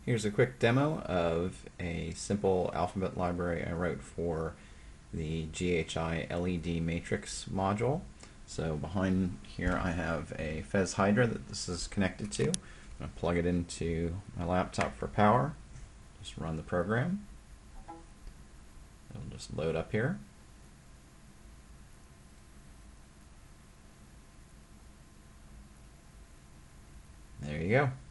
Here's a quick demo of a simple alphabet library I wrote for the GHI LED matrix module. So behind here I have a Fez Hydra that this is connected to. I'm going to plug it into my laptop for power. Just run the program. It'll just load up here. There you go.